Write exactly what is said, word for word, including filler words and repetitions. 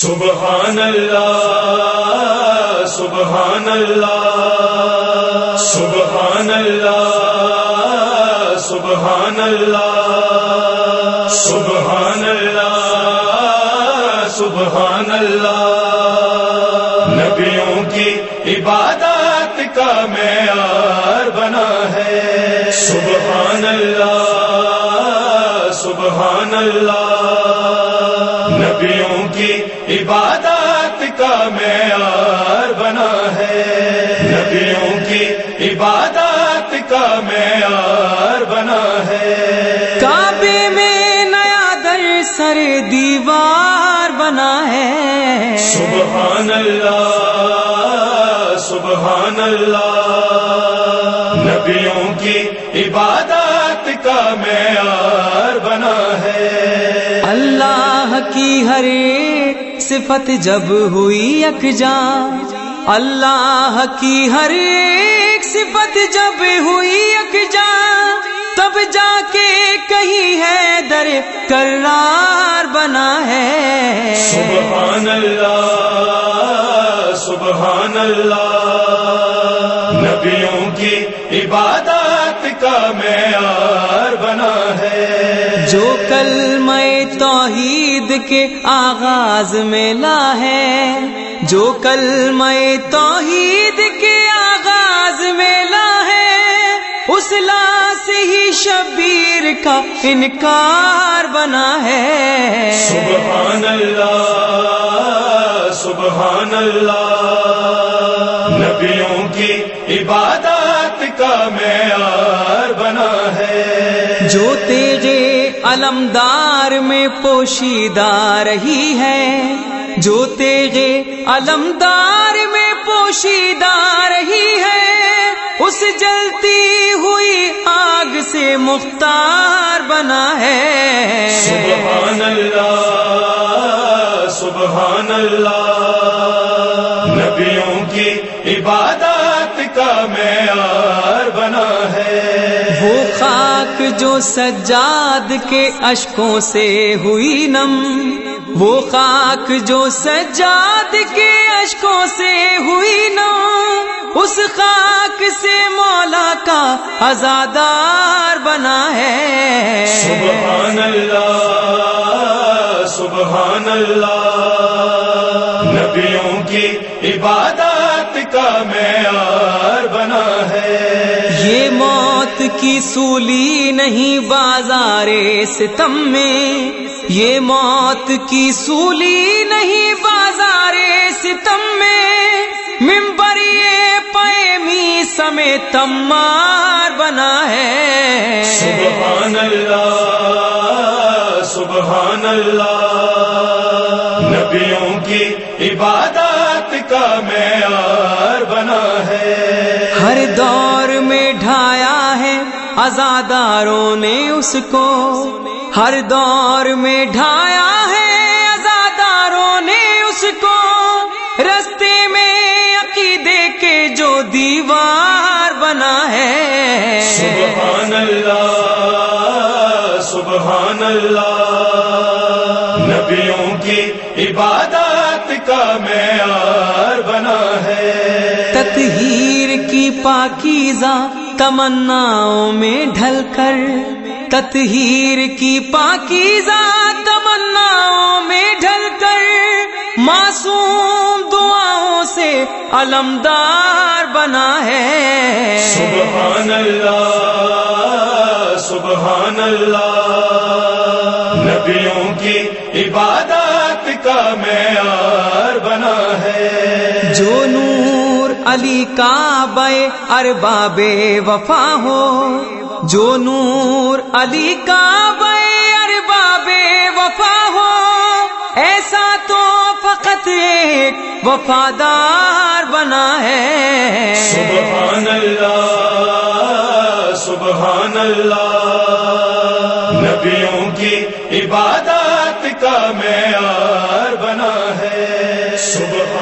سبحان اللہ سبحان اللہ سبحان اللہ سبحان اللہ سبحان اللہ سبحان اللہ نبیوں کی عبادت کا معیار بنا ہے سبحان اللہ سبحان اللہ نبیوں کی عبادت کا معیار بنا ہے نبیوں کی عبادت کا معیار بنا ہے کعبے میں نیا در سر دیوار بنا ہے سبحان اللہ سبحان اللہ نبیوں کی عبادت کا معیار بنا ہے اللہ کی ہر ایک صفت جب ہوئی یکجاں اللہ کی ہر ایک صفت جب ہوئی یکجاں تب جا کے کہیں ہے در کرار بنا ہے سبحان اللہ سبحان اللہ نبیوں کی عبادت کا معیار بنا ہے جو کلمہ توحید کے آغاز میں لا ہے جو کلمہ توحید کے آغاز میں لا ہے اس لا سے ہی شبیر کا انکار بنا ہے سبحان اللہ سبحان اللہ نبیوں کی عبادت کا معیار بنا ہے جو تیغے علمدار میں پوشیدہ رہی ہے جو تیغے علمدار میں پوشیدہ رہی ہے اس جلتی ہوئی آگ سے مختار بنا ہے سبحان اللہ سبحان اللہ نبیوں کی عبادت کا معیار بنا ہے وہ خاک جو سجاد کے اشکوں سے ہوئی نم وہ خاک جو سجاد کے اشکوں سے ہوئی نم اس خاک سے مولا کا عزادار بنا ہے سبحان اللہ سبحان اللہ نبیوں کی عبادت کا معیار بنا ہے یہ موت کی سولی نہیں بازار ستم میں یہ موت کی سولی نہیں بازار ستم میں ممبر یہ پیمی سمیت تمار بنا ہے سبحان اللہ سبحان اللہ نبیوں کی عبادت کا معیار بنا ہے ہر دور میں ڈھایا ہے عزاداروں نے اس کو ہر دور میں ڈھایا ہے عزاداروں نے اس کو رستے میں عقیدے کے جو دیوار بنا ہے سبحان اللہ سبحان اللہ نبیوں کی عبادت کا معیار بنا ہے تطہیر کی پاکیزہ تمناؤں میں ڈھل کر تطہیر کی پاکیزہ تمناؤں میں ڈھل کر معصوم دعاؤں سے علمدار بنا ہے سبحان اللہ سبحان اللہ نبیوں کی عبادت کا معیار بنا ہے جو نور علی کعبہ ارباب وفا ہو جو نور علی کعبہ ارباب وفا ہو ایسا تو فقط ایک وفادار بنا ہے سبحان اللہ سبحان اللہ نبیوں کی عبادت کا معیار بنا ہے سبحان